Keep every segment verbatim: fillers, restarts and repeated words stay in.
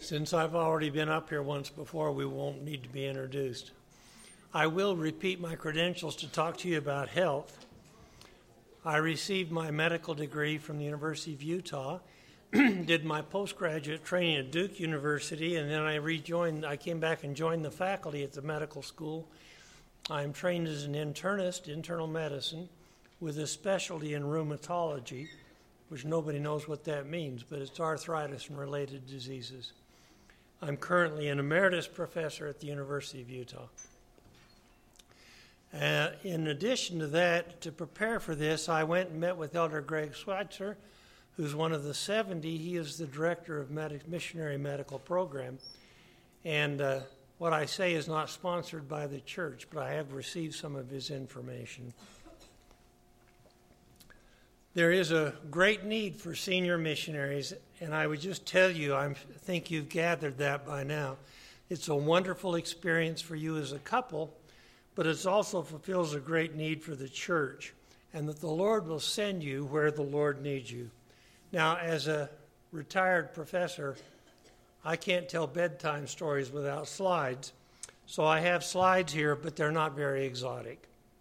Since I've already been up here once before, we won't need to be introduced. I will repeat my credentials to talk to you about health. I received my medical degree from the University of Utah, did my postgraduate training at Duke University, and then I rejoined, I came back and joined the faculty at the medical school. I'm trained as an internist, internal medicine, with a specialty in rheumatology, which nobody knows what that means, but it's arthritis and related diseases. I'm currently an emeritus professor at the University of Utah. Uh, in addition to that, to prepare for this, I went and met with Elder Greg Schweitzer, who's one of the seventy. He is the director of Medi- Missionary Medical Program. And uh, what I say is not sponsored by the church, but I have received some of his information. There is a great need for senior missionaries, and I would just tell you, I think you've gathered that by now. It's a wonderful experience for you as a couple, but it also fulfills a great need for the church, and that the Lord will send you where the Lord needs you. Now, as a retired professor, I can't tell bedtime stories without slides, so I have slides here, but they're not very exotic.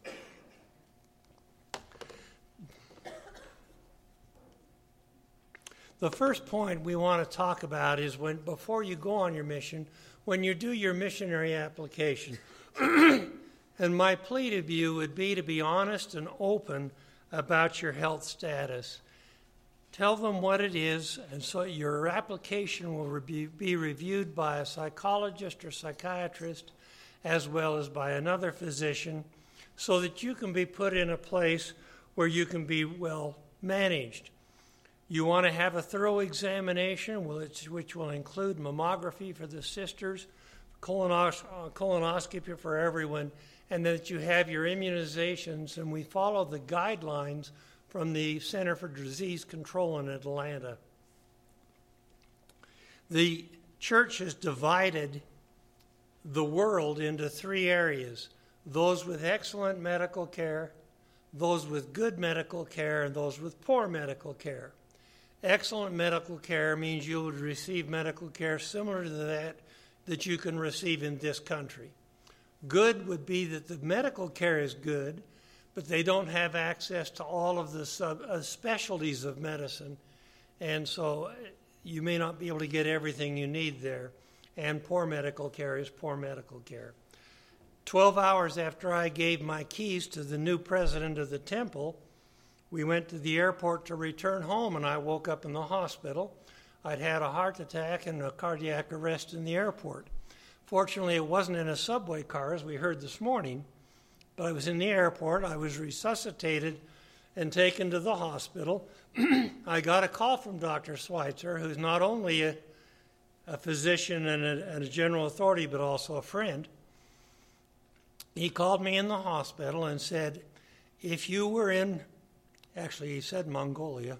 The first point we want to talk about is when, before you go on your mission, when you do your missionary application. And my plea to you would be to be honest and open about your health status. Tell them what it is, and so your application will re- be reviewed by a psychologist or psychiatrist, as well as by another physician, so that you can be put in a place where you can be well managed. You want to have a thorough examination, which will include mammography for the sisters, colonos- colonoscopy for everyone, and that you have your immunizations, and we follow the guidelines from the Center for Disease Control in Atlanta. The church has divided the world into three areas: those with excellent medical care, those with good medical care, and those with poor medical care. Excellent medical care means you would receive medical care similar to that that you can receive in this country. Good would be that the medical care is good, but they don't have access to all of the sub, uh, specialties of medicine, and so you may not be able to get everything you need there. And poor medical care is poor medical care. Twelve hours after I gave my keys to the new president of the temple, we went to the airport to return home, and I woke up in the hospital. I'd had a heart attack and a cardiac arrest in the airport. Fortunately, it wasn't in a subway car, as we heard this morning, but I was in the airport. I was resuscitated and taken to the hospital. I got a call from Doctor Schweitzer, who's not only a, a physician and a, and a general authority, but also a friend. He called me in the hospital and said, if you were in, actually he said Mongolia,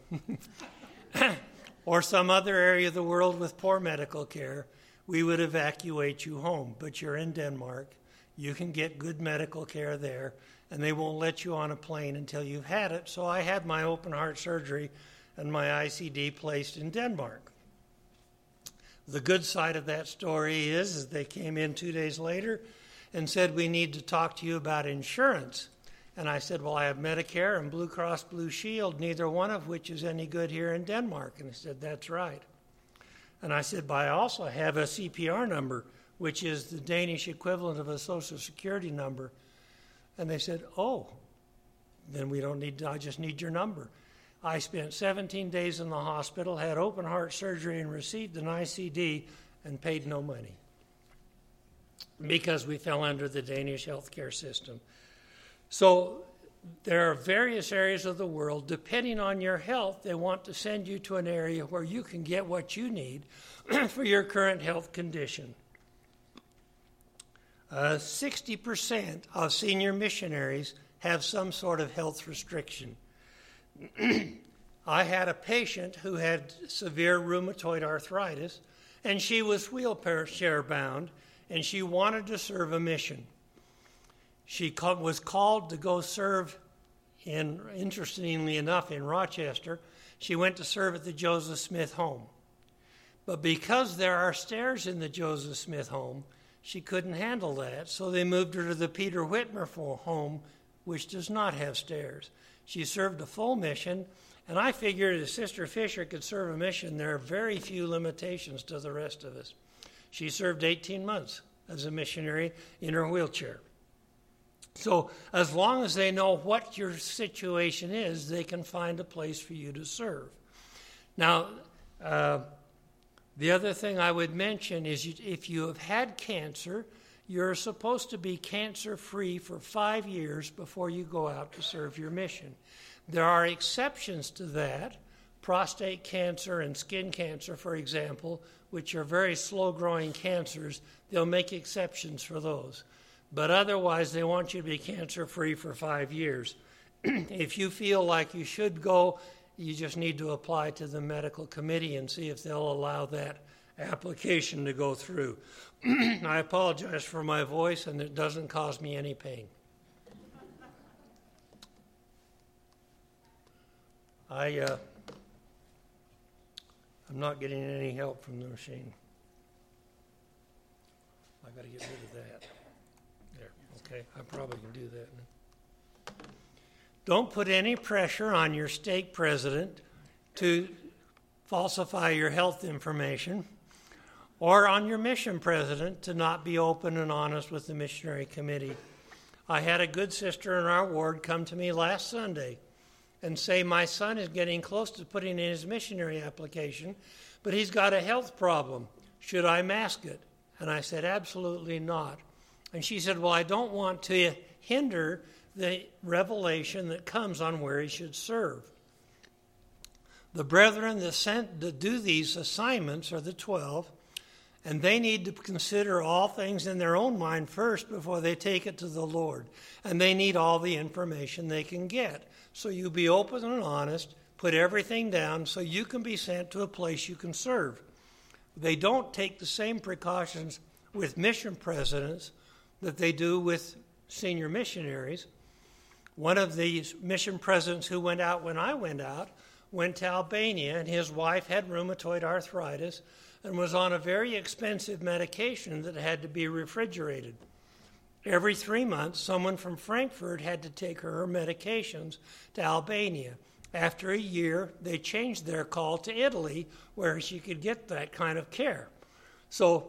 or some other area of the world with poor medical care, we would evacuate you home. But you're in Denmark. You can get good medical care there, and they won't let you on a plane until you've had it. So I had my open heart surgery and my I C D placed in Denmark. The good side of that story is, is they came in two days later and said, we need to talk to you about insurance. And I said, well, I have Medicare and Blue Cross Blue Shield, neither one of which is any good here in Denmark. And he said, that's right. And I said, but I also have a C P R number, which is the Danish equivalent of a Social Security number. And they said, oh, then we don't need, I just need your number. I spent seventeen days in the hospital, had open heart surgery, and received an I C D and paid no money because we fell under the Danish healthcare system. So there are various areas of the world, depending on your health, they want to send you to an area where you can get what you need for your current health condition. Uh, sixty percent of senior missionaries have some sort of health restriction. I had a patient who had severe rheumatoid arthritis, and she was wheelchair bound, and she wanted to serve a mission. She was called to go serve in, interestingly enough, in Rochester. She went to serve at the Joseph Smith Home. But because there are stairs in the Joseph Smith home, she couldn't handle that. So they moved her to the Peter Whitmer home, which does not have stairs. She served a full mission, and I figured if Sister Fisher could serve a mission, there are very few limitations to the rest of us. She served eighteen months as a missionary in her wheelchair. So as long as they know what your situation is, they can find a place for you to serve. Now, uh, the other thing I would mention is you, if you have had cancer, you're supposed to be cancer-free for five years before you go out to serve your mission. There are exceptions to that, prostate cancer and skin cancer, for example, which are very slow-growing cancers. They'll make exceptions for those. But otherwise, they want you to be cancer-free for five years. If you feel like you should go, you just need to apply to the medical committee and see if they'll allow that application to go through. I apologize for my voice, and it doesn't cause me any pain. I, uh, I'm not getting any help from the machine. I got to get rid of that. There, okay, I probably can do that now. Don't put any pressure on your stake president to falsify your health information, or on your mission president to not be open and honest with the missionary committee. I had a good sister in our ward come to me last Sunday and say, my son is getting close to putting in his missionary application, but he's got a health problem. Should I mask it? And I said, absolutely not. And she said, well, I don't want to hinder the revelation that comes on where he should serve. The brethren that sent to do these assignments are the twelve, and they need to consider all things in their own mind first before they take it to the Lord. And they need all the information they can get. So you be open and honest, put everything down so you can be sent to a place you can serve. They don't take the same precautions with mission presidents that they do with senior missionaries. One of the mission presidents who went out when I went out went to Albania, and his wife had rheumatoid arthritis and was on a very expensive medication that had to be refrigerated. Every three months, someone from Frankfurt had to take her her medications to Albania. After a year, they changed their call to Italy, where she could get that kind of care. So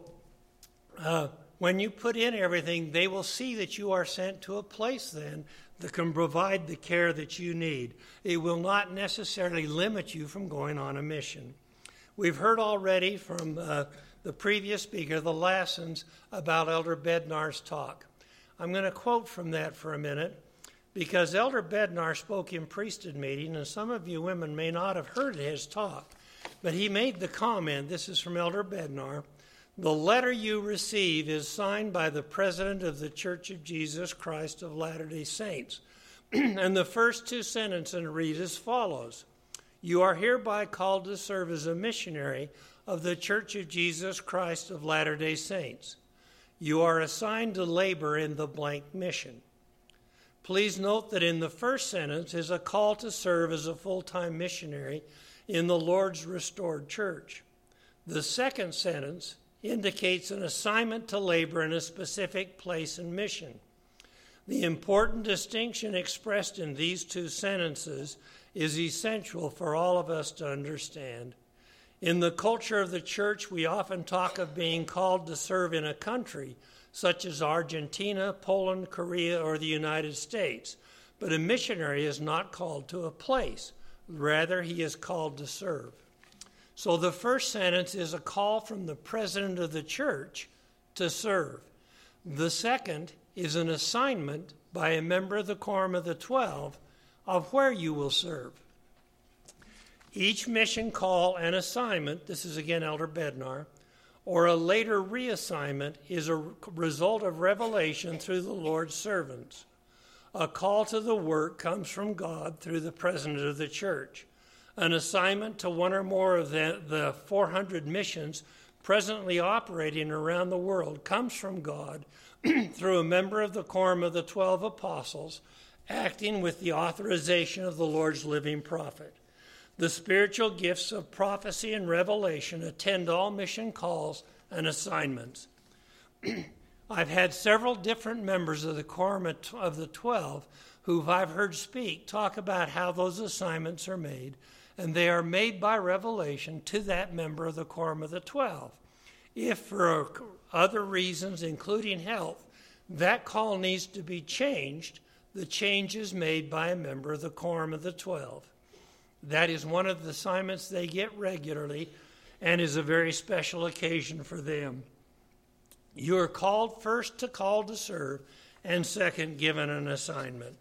uh, when you put in everything, they will see that you are sent to a place then that can provide the care that you need. It will not necessarily limit you from going on a mission. We've heard already from uh, the previous speaker, the Lassons, about Elder Bednar's talk. I'm going to quote from that for a minute, because Elder Bednar spoke in priesthood meeting, and some of you women may not have heard his talk, but he made the comment, this is from Elder Bednar, the letter you receive is signed by the president of the Church of Jesus Christ of Latter-day Saints. And the first two sentences read as follows. You are hereby called to serve as a missionary of the Church of Jesus Christ of Latter-day Saints. You are assigned to labor in the blank mission. Please note that in the first sentence is a call to serve as a full-time missionary in the Lord's restored church. The second sentence indicates an assignment to labor in a specific place and mission. The important distinction expressed in these two sentences is essential for all of us to understand. In the culture of the church, we often talk of being called to serve in a country, such as Argentina, Poland, Korea, or the United States. But a missionary is not called to a place. Rather, he is called to serve. So the first sentence is a call from the president of the church to serve. The second is an assignment by a member of the Quorum of the Twelve of where you will serve. Each mission call and assignment, this is again Elder Bednar, or a later reassignment is a result of revelation through the Lord's servants. A call to the work comes from God through the president of the church. An assignment to one or more of the, the four hundred missions presently operating around the world comes from God through a member of the Quorum of the Twelve Apostles, acting with the authorization of the Lord's living prophet. The spiritual gifts of prophecy and revelation attend all mission calls and assignments. I've had several different members of the Quorum of the Twelve who I've heard speak talk about how those assignments are made, and they are made by revelation to that member of the Quorum of the Twelve. If for other reasons, including health, that call needs to be changed, the change is made by a member of the Quorum of the Twelve. That is one of the assignments they get regularly and is a very special occasion for them. You are called first to call to serve, and second, given an assignment.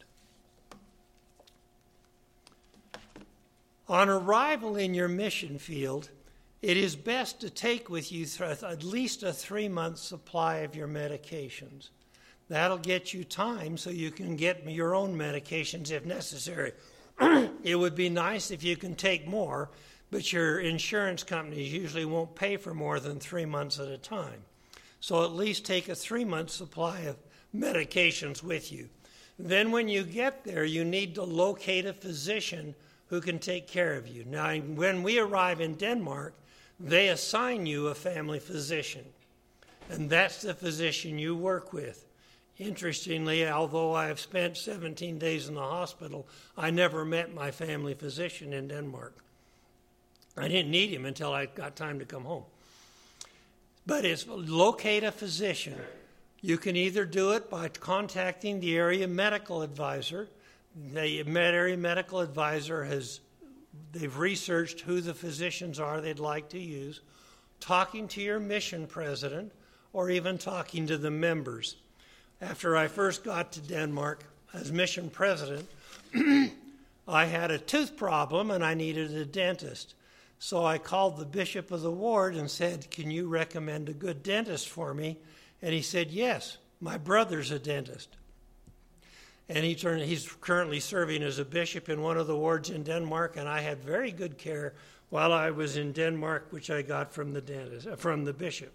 On arrival in your mission field, it is best to take with you at least a three-month supply of your medications. That'll get you time so you can get your own medications if necessary. It would be nice if you can take more, but your insurance companies usually won't pay for more than three months at a time. So at least take a three-month supply of medications with you. Then when you get there, you need to locate a physician who can take care of you. Now, when we arrive in Denmark, they assign you a family physician, and that's the physician you work with. Interestingly, although I have spent seventeen days in the hospital, I never met my family physician in Denmark. I didn't need him until I got time to come home. But it's locate a physician. You can either do it by contacting the area medical advisor. The area medical advisor has, they've researched who the physicians are they'd like to use, talking to your mission president, or even talking to the members. After I first got to Denmark as mission president, I had a tooth problem and I needed a dentist. So I called the bishop of the ward and said, "Can you recommend a good dentist for me?" And he said, "Yes, my brother's a dentist." And he turned, he's currently serving as a bishop in one of the wards in Denmark, and I had very good care while I was in Denmark, which I got from the dentist, from the bishop.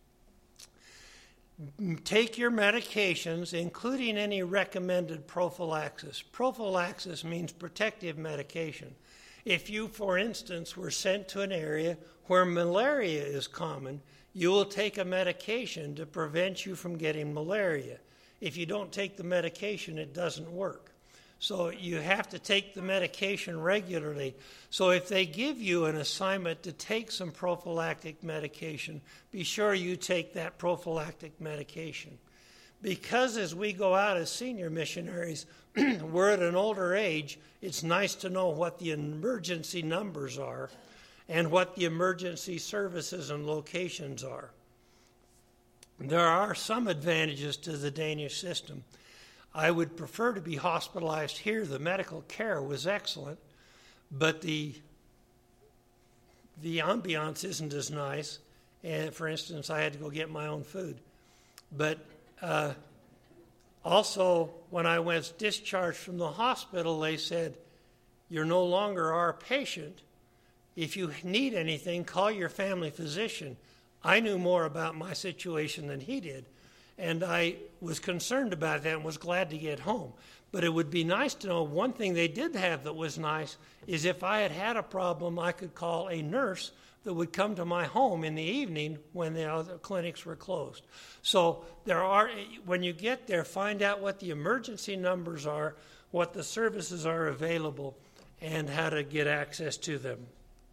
Take your medications, including any recommended prophylaxis. Prophylaxis means protective medication. If you, for instance, were sent to an area where malaria is common, you will take a medication to prevent you from getting malaria. If you don't take the medication, it doesn't work. So you have to take the medication regularly. So if they give you an assignment to take some prophylactic medication, be sure you take that prophylactic medication. Because as we go out as senior missionaries, we're at an older age, it's nice to know what the emergency numbers are and what the emergency services and locations are. There are some advantages to the Danish system. I would prefer to be hospitalized here. The medical care was excellent, but the the ambiance isn't as nice. And for instance, I had to go get my own food. But uh, also, when I was discharged from the hospital, they said, "You're no longer our patient. If you need anything, call your family physician." I knew more about my situation than he did, and I was concerned about that and was glad to get home. But it would be nice to know one thing they did have that was nice is if I had had a problem, I could call a nurse that would come to my home in the evening when the other clinics were closed. So there are, when you get there, find out what the emergency numbers are, what the services are available, and how to get access to them.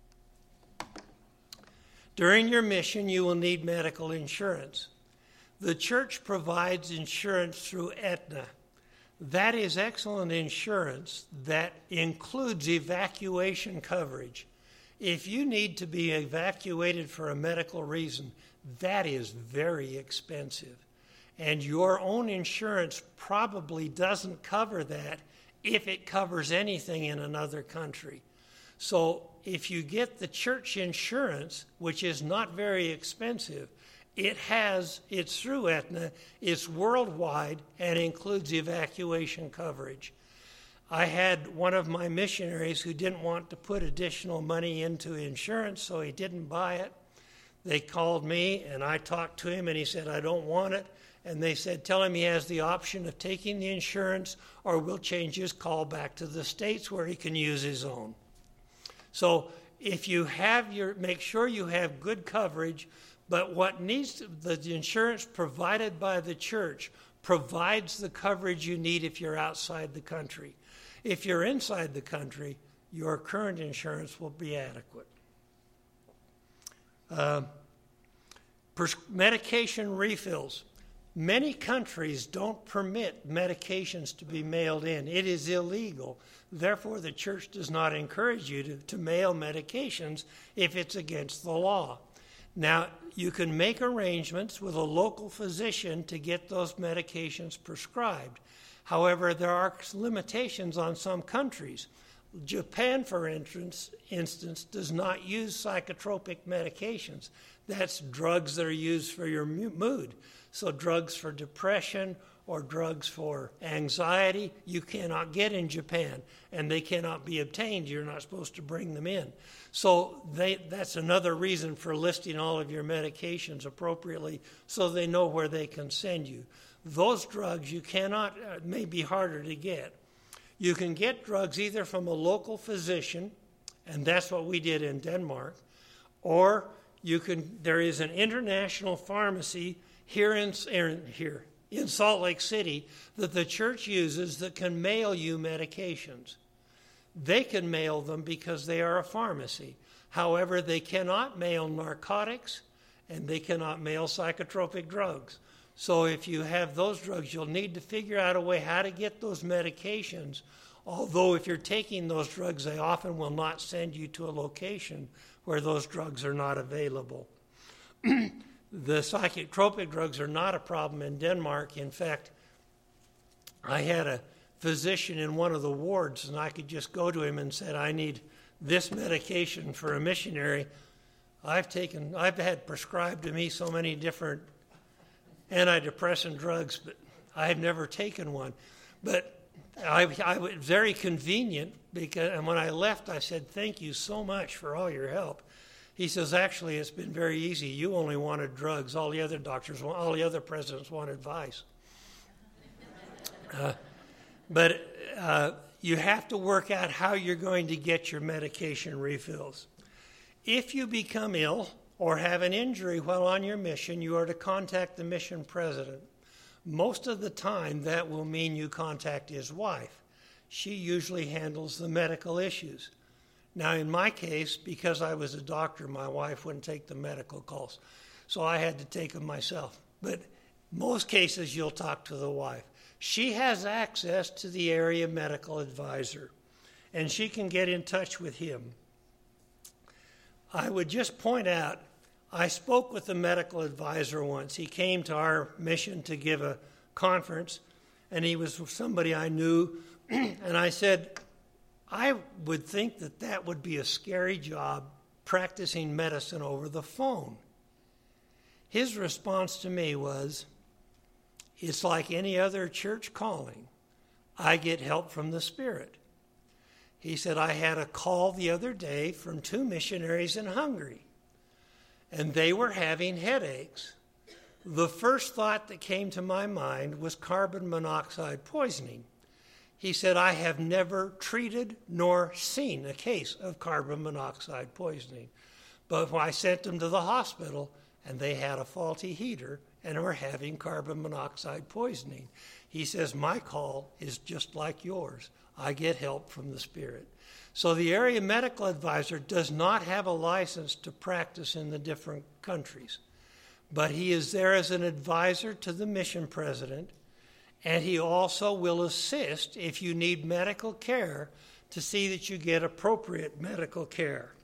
During your mission, you will need medical insurance. The church provides insurance through Aetna. That is excellent insurance that includes evacuation coverage. If you need to be evacuated for a medical reason, that is very expensive. And your own insurance probably doesn't cover that if it covers anything in another country. So if you get the church insurance, which is not very expensive, it has, it's through Aetna, it's worldwide, and includes evacuation coverage. I had one of my missionaries who didn't want to put additional money into insurance, so he didn't buy it. They called me, and I talked to him, and he said, "I don't want it." And they said, "Tell him he has the option of taking the insurance, or we'll change his call back to the States where he can use his own." So if you have your, make sure you have good coverage, but what needs to, the insurance provided by the church provides the coverage you need if you're outside the country. If you're inside the country, your current insurance will be adequate. Uh, pers- medication refills. Many countries don't permit medications to be mailed in. It is illegal. Therefore, the church does not encourage you to, to mail medications if it's against the law. Now, you can make arrangements with a local physician to get those medications prescribed. However, there are limitations on some countries. Japan, for instance, instance, does not use psychotropic medications. That's drugs that are used for your mood. So drugs for depression or drugs for anxiety, you cannot get in Japan, and they cannot be obtained. You're not supposed to bring them in. So they, that's another reason for listing all of your medications appropriately so they know where they can send you. Those drugs you cannot, uh, may be harder to get. You can get drugs either from a local physician, and that's what we did in Denmark, or you can. There is an international pharmacy here in, here in Salt Lake City that the church uses that can mail you medications. They can mail them because they are a pharmacy. However, they cannot mail narcotics, and they cannot mail psychotropic drugs. So if you have those drugs, you'll need to figure out a way how to get those medications. Although if you're taking those drugs, they often will not send you to a location where those drugs are not available. The psychotropic drugs are not a problem in Denmark. In fact, I had a physician in one of the wards, and I could just go to him and said, I need this medication for a missionary. I've taken, I've had prescribed to me so many different antidepressant drugs, but I've never taken one. But I, I was very convenient, because, and when I left, I said, thank you so much for all your help. He says, actually, it's been very easy. You only wanted drugs. All the other doctors, all the other presidents want advice. Uh, but uh, you have to work out how you're going to get your medication refills. If you become ill or have an injury while on your mission, you are to contact the mission president. Most of the time, that will mean you contact his wife. She usually handles the medical issues. Now, in my case, because I was a doctor, my wife wouldn't take the medical calls, so I had to take them myself. But most cases, you'll talk to the wife. She has access to the area medical advisor, and she can get in touch with him. I would just point out, I spoke with the medical advisor once. He came to our mission to give a conference, and he was somebody I knew, and I said, I would think that that would be a scary job, practicing medicine over the phone. His response to me was, it's like any other church calling. I get help from the Spirit. He said, I had a call the other day from two missionaries in Hungary, and they were having headaches. The first thought that came to my mind was carbon monoxide poisoning. He said, I have never treated nor seen a case of carbon monoxide poisoning. But when I sent them to the hospital, and they had a faulty heater and were having carbon monoxide poisoning. He says, my call is just like yours. I get help from the Spirit. So the area medical advisor does not have a license to practice in the different countries, but he is there as an advisor to the mission president, and he also will assist if you need medical care to see that you get appropriate medical care.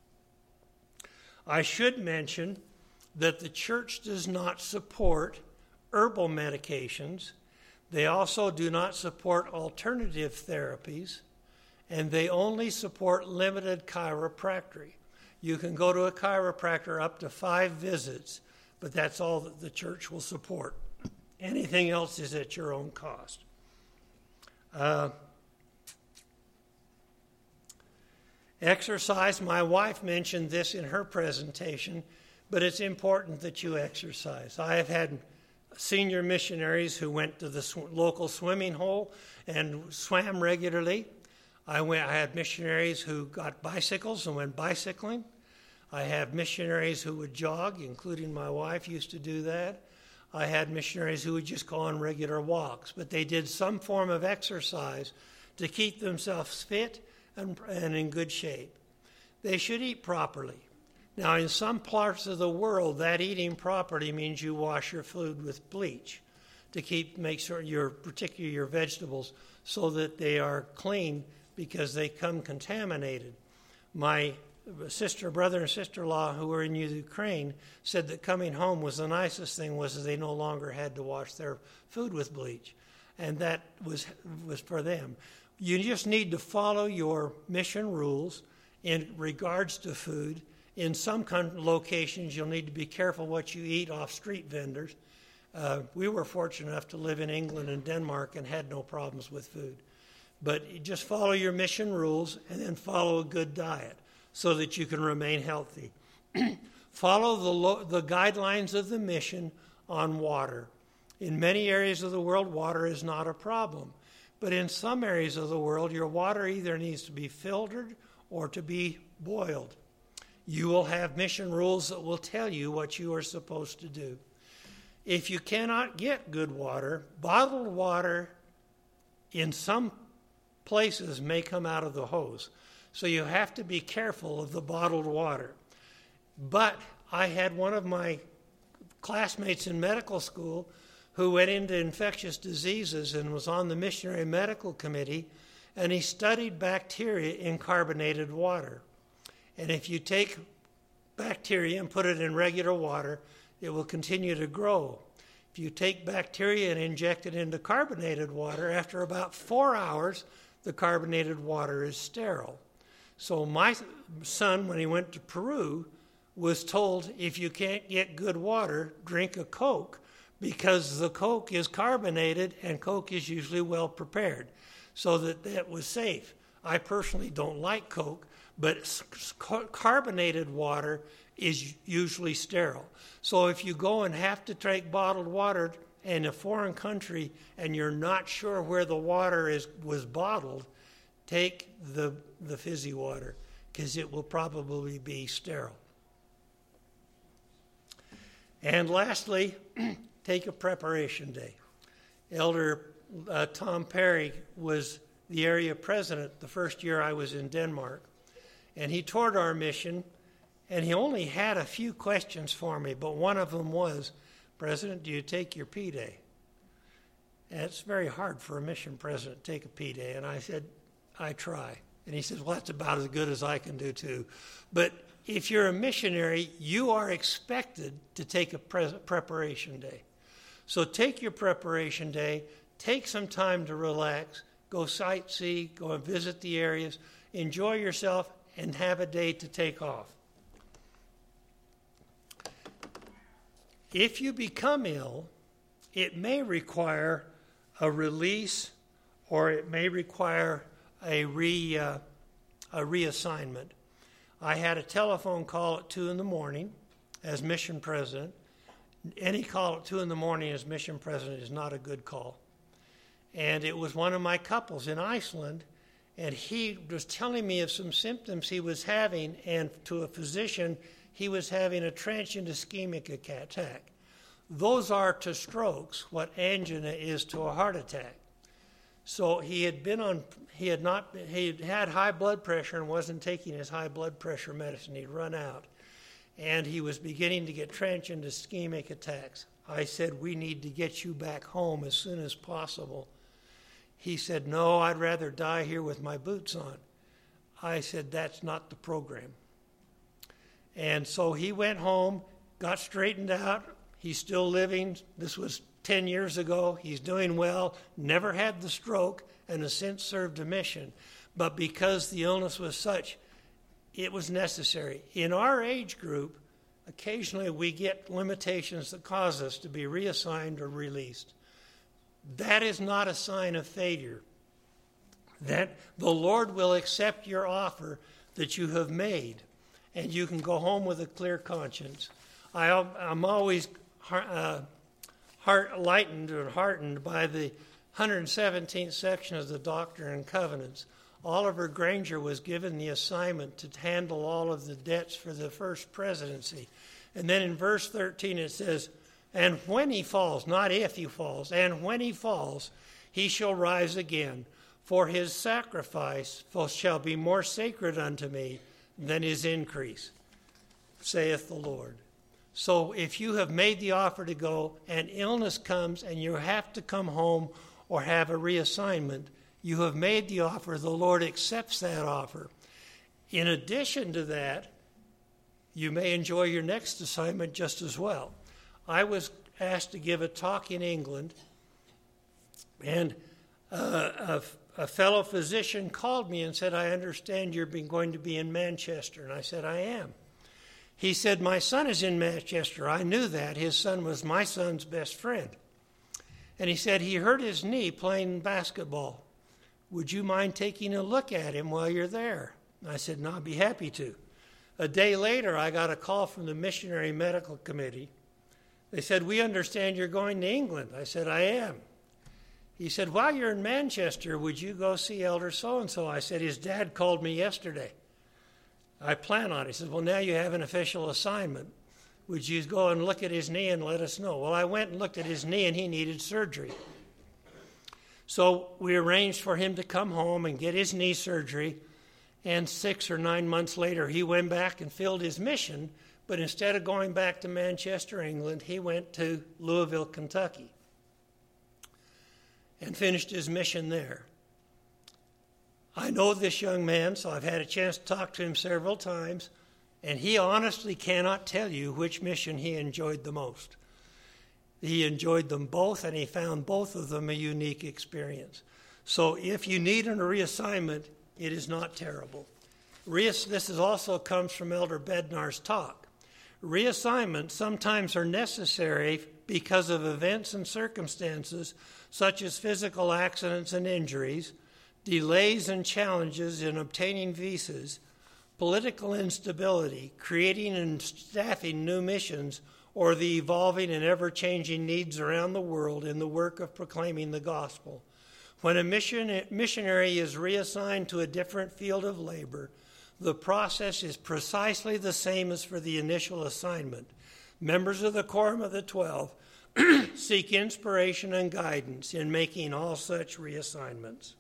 I should mention that the church does not support herbal medications. They also do not support alternative therapies, and they only support limited chiropractic. You can go to a chiropractor up to five visits, but that's all that the church will support. Anything else is at your own cost. Uh, exercise, my wife mentioned this in her presentation, but it's important that you exercise. I have had senior missionaries who went to the sw- local swimming hole and swam regularly. I went. I had missionaries who got bicycles and went bicycling. I had missionaries who would jog, including my wife used to do that. I had missionaries who would just go on regular walks, but they did some form of exercise to keep themselves fit and, and in good shape. They should eat properly. Now, in some parts of the world, that eating properly means you wash your food with bleach to keep make sure your, particularly your vegetables, so that they are clean because they come contaminated. My sister, brother, and sister-in-law who were in Ukraine said that coming home was the nicest thing was that they no longer had to wash their food with bleach, and that was was for them. You just need to follow your mission rules in regards to food. In some locations, you'll need to be careful what you eat off street vendors. Uh, we were fortunate enough to live in England and Denmark and had no problems with food. But you just follow your mission rules and then follow a good diet so that you can remain healthy. Follow the, lo- the guidelines of the mission on water. In many areas of the world, water is not a problem. But in some areas of the world, your water either needs to be filtered or to be boiled. You will have mission rules that will tell you what you are supposed to do. If you cannot get good water, bottled water in some places may come out of the hose. So you have to be careful of the bottled water. But I had one of my classmates in medical school who went into infectious diseases and was on the missionary medical committee, and he studied bacteria in carbonated water. And if you take bacteria and put it in regular water, it will continue to grow. If you take bacteria and inject it into carbonated water, after about four hours, the carbonated water is sterile. So my son, when he went to Peru, was told, if you can't get good water, drink a Coke, because the Coke is carbonated and Coke is usually well prepared, so that that was safe. I personally don't like Coke, but carbonated water is usually sterile. So if you go and have to take bottled water in a foreign country and you're not sure where the water is was bottled, take the, the fizzy water, because it will probably be sterile. And lastly, take a preparation day. Elder uh, Tom Perry was the area president the first year I was in Denmark. And he toured our mission, and he only had a few questions for me, but one of them was, President, do you take your P-Day? And it's very hard for a mission president to take a P-Day. And I said, I try. And he says, well, that's about as good as I can do, too. But if you're a missionary, you are expected to take a pre- preparation day. So take your preparation day, take some time to relax, go sightsee, go and visit the areas, enjoy yourself, and have a day to take off. If you become ill, it may require a release, or it may require a re uh, a reassignment. I had a telephone call at two in the morning as mission president. Any call at two in the morning as mission president is not a good call. And it was one of my couples in Iceland, and he was telling me of some symptoms he was having, and to a physician, he was having a transient ischemic attack. Those are to strokes what angina is to a heart attack. So he had been on, he had not, he had had high blood pressure and wasn't taking his high blood pressure medicine. He'd run out. And he was beginning to get transient ischemic attacks. I said, we need to get you back home as soon as possible. He said, no, I'd rather die here with my boots on. I said, that's not the program. And so he went home, got straightened out. He's still living. This was ten years ago. He's doing well, never had the stroke, and has since served a mission. But because the illness was such, it was necessary. In our age group, occasionally we get limitations that cause us to be reassigned or released. That is not a sign of failure. That the Lord will accept your offer that you have made, and you can go home with a clear conscience. I, I'm always uh, heart lightened or heartened by the one hundred seventeenth section of the Doctrine and Covenants. Oliver Granger was given the assignment to handle all of the debts for the first presidency. And then in verse thirteen it says, and when he falls, not if he falls, and when he falls, he shall rise again, for his sacrifice shall be more sacred unto me than his increase, saith the Lord. So if you have made the offer to go and illness comes and you have to come home or have a reassignment, you have made the offer, the Lord accepts that offer. In addition to that, you may enjoy your next assignment just as well. I was asked to give a talk in England, and uh, a, a fellow physician called me and said, I understand you're going to be in Manchester. And I said, I am. He said, my son is in Manchester. I knew that. His son was my son's best friend. And he said he hurt his knee playing basketball. Would you mind taking a look at him while you're there? And I said, no, I'd be happy to. A day later, I got a call from the Missionary Medical Committee. They said, we understand you're going to England. I said, I am. He said, while you're in Manchester, would you go see Elder so-and-so? I said, his dad called me yesterday. I plan on it. He said, well, now you have an official assignment. Would you go and look at his knee and let us know? Well, I went and looked at his knee, and he needed surgery. So we arranged for him to come home and get his knee surgery, and six or nine months later, he went back and filled his mission. But instead of going back to Manchester, England, he went to Louisville, Kentucky, and finished his mission there. I know this young man, so I've had a chance to talk to him several times, and he honestly cannot tell you which mission he enjoyed the most. He enjoyed them both, and he found both of them a unique experience. So if you need a reassignment, it is not terrible. Reass- this is also comes from Elder Bednar's talk. Reassignments sometimes are necessary because of events and circumstances such as physical accidents and injuries, delays and challenges in obtaining visas, political instability, creating and staffing new missions, or the evolving and ever-changing needs around the world in the work of proclaiming the gospel. When a mission, missionary is reassigned to a different field of labor, the process is precisely the same as for the initial assignment. Members of the Quorum of the Twelve seek inspiration and guidance in making all such reassignments.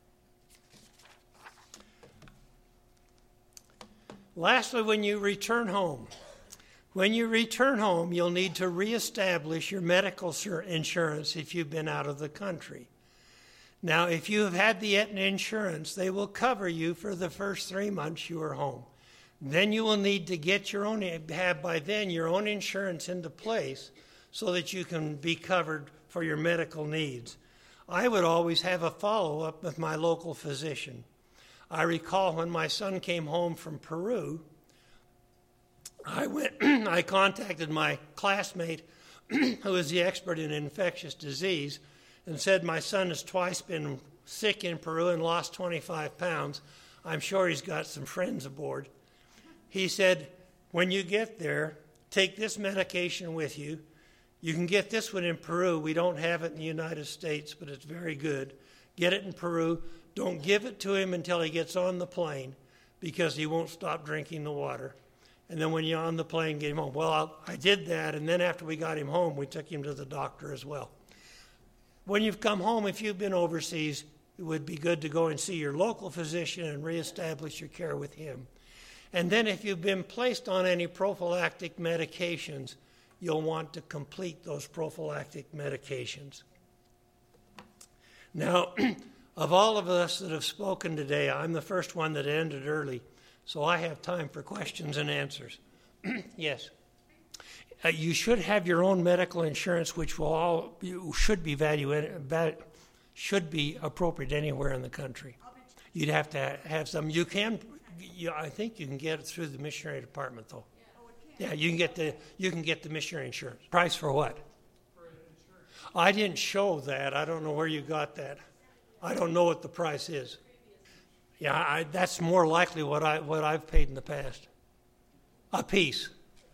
Lastly, when you return home, when you return home, you'll need to reestablish your medical insurance if you've been out of the country. Now, if you have had the Aetna insurance, they will cover you for the first three months you are home. Then you will need to get your own, have by then your own insurance into place so that you can be covered for your medical needs. I would always have a follow-up with my local physician. I recall when my son came home from Peru, I went. I contacted my classmate, who is the expert in infectious disease, and said, my son has twice been sick in Peru and lost twenty-five pounds. I'm sure he's got some friends aboard. He said, when you get there, take this medication with you. You can get this one in Peru. We don't have it in the United States, but it's very good. Get it in Peru. Don't give it to him until he gets on the plane, because he won't stop drinking the water. And then when you're on the plane, get him home. Well, I'll, I did that, and then after we got him home, we took him to the doctor as well. When you've come home, if you've been overseas, it would be good to go and see your local physician and reestablish your care with him. And then if you've been placed on any prophylactic medications, you'll want to complete those prophylactic medications. Now, of all of us that have spoken today, I'm the first one that ended early, so I have time for questions and answers. Yes. Uh, you should have your own medical insurance, which will all you should be value should be appropriate anywhere in the country. You'd have to have some. You can, you, I think, you can get it through the missionary department, though. Yeah, you can get the you can get the missionary insurance. Price for what? I didn't show that. I don't know where you got that. I don't know what the price is. Yeah, I, that's more likely what I what I've paid in the past. A piece.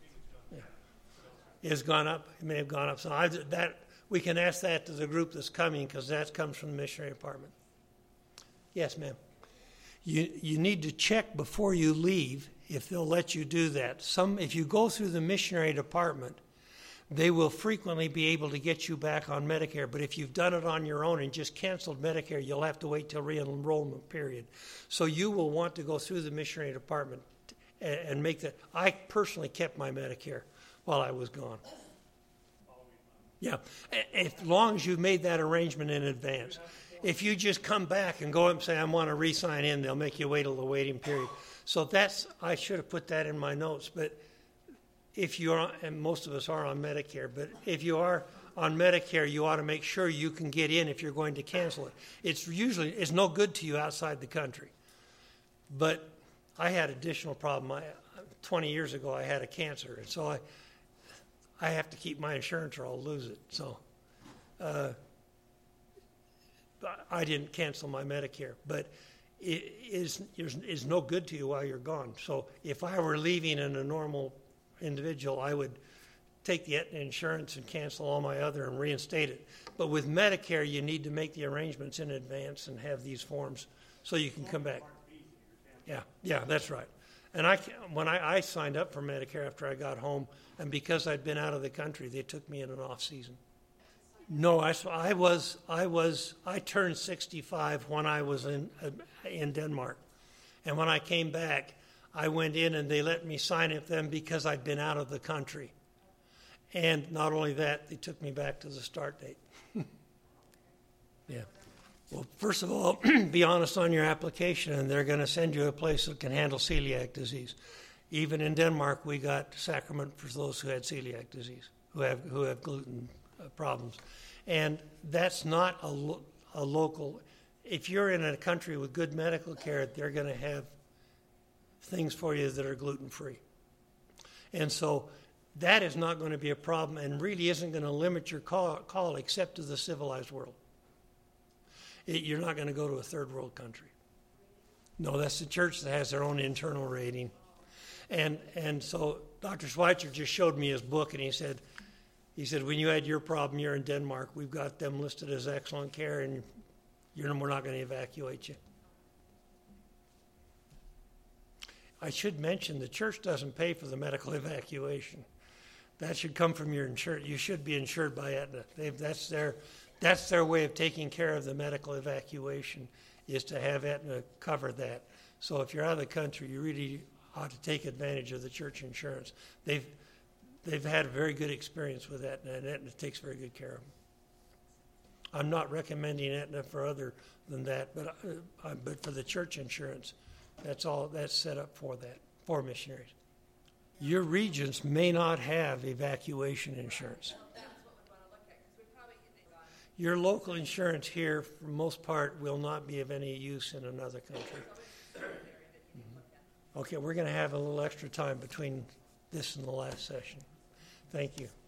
Has gone up. It may have gone up. So I, that we can ask that to the group that's coming, because that comes from the missionary department. Yes, ma'am. You, you need to check before you leave if they'll let you do that. Some, if you go through the missionary department, they will frequently be able to get you back on Medicare. But if you've done it on your own and just canceled Medicare, you'll have to wait till re-enrollment period. So you will want to go through the missionary department and, and make that. I personally kept my Medicare while I was gone. Yeah, as long as you've made that arrangement in advance. If you just come back and go up and say, I want to re-sign in, they'll make you wait till the waiting period. So that's, I should have put that in my notes, but if you're on, and most of us are on Medicare, but if you are on Medicare, you ought to make sure you can get in if you're going to cancel it. It's usually, it's no good to you outside the country. But I had additional problem. I, twenty years ago, I had a cancer, and so I, I have to keep my insurance or I'll lose it. So uh, I didn't cancel my Medicare, but it is, is no good to you while you're gone. So if I were leaving in a normal individual, I would take the Aetna insurance and cancel all my other and reinstate it. But with Medicare, you need to make the arrangements in advance and have these forms so you can come back. Yeah, yeah, that's right. And I, when I, I signed up for Medicare after I got home, and because I'd been out of the country, they took me in an off season. No, I, I was, I was, I turned sixty-five when I was in uh, in Denmark, and when I came back, I went in and they let me sign it then because I'd been out of the country. And not only that, they took me back to the start date. Yeah. Well, first of all, be honest on your application, and they're going to send you a place that can handle celiac disease. Even in Denmark, we got sacrament for those who had celiac disease, who have who have gluten uh, problems. And that's not a, lo- a local. If you're in a country with good medical care, they're going to have things for you that are gluten-free. And so that is not going to be a problem and really isn't going to limit your call, call except to the civilized world. It, you're not going to go to a third world country. No, that's the church that has their own internal rating. And and so Doctor Schweitzer just showed me his book, and he said, he said, when you had your problem, you're in Denmark, we've got them listed as excellent care, and you're, we're not going to evacuate you. I should mention the church doesn't pay for the medical evacuation. That should come from your insurance. You should be insured by Aetna. They've, that's their that's their way of taking care of the medical evacuation, is to have Aetna cover that. So if you're out of the country, you really ought to take advantage of the church insurance. They've they've had a very good experience with Aetna, and Aetna takes very good care of them. I'm not recommending Aetna for other than that, but uh, but for the church insurance, that's all. That's set up for that, for missionaries. Your regions may not have evacuation insurance. Your local insurance here, for the most part, will not be of any use in another country. Mm-hmm. Okay, we're going to have a little extra time between this and the last session. Thank you.